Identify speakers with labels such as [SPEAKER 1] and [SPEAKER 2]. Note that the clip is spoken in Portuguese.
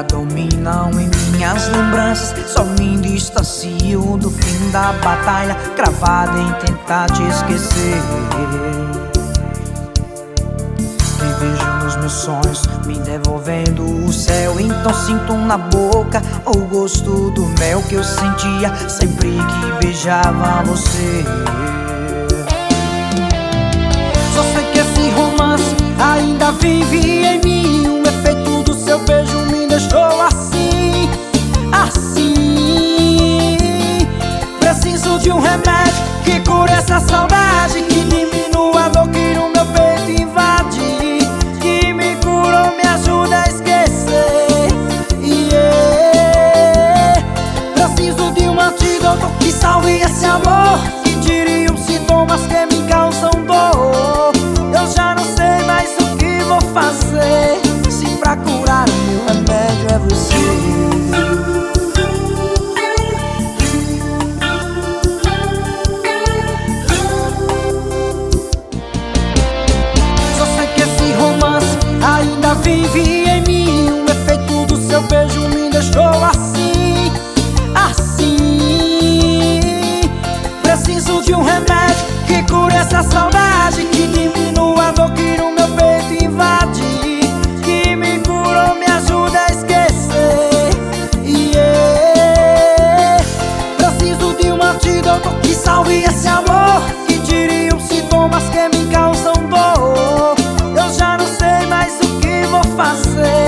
[SPEAKER 1] dominam em minhas lembranças. Só me distancio do fim da batalha, cravada em tentar te esquecer. Te vejo nos meus sonhos, me devolvendo o céu. Então sinto na boca o gosto do mel que eu sentia sempre que beijava você. Só sei que esse romance ainda vive em mim. O efeito do seu beijo me deixou assim, assim. Preciso de um remédio que cure essa saudade, que diminua a dor que no meu peito invade, que me curou, me ajuda a esquecer. Preciso de um antídoto que salve esse amor, que tire os sintomas que me causam dor. Eu já não sei mais o que vou fazer, se pra curar o meu remédio é você. Só sei que esse romance ainda vive em mim. O efeito do seu beijo me deixou assim, assim. Preciso de um remédio que cure essa saudade, que diminua a dor que no meu peito invade, que me curou, me ajuda a esquecer. Preciso de um antídoto que salve esse amor, que tire os sintomas que me causam dor. Eu já não sei mais o que vou fazer,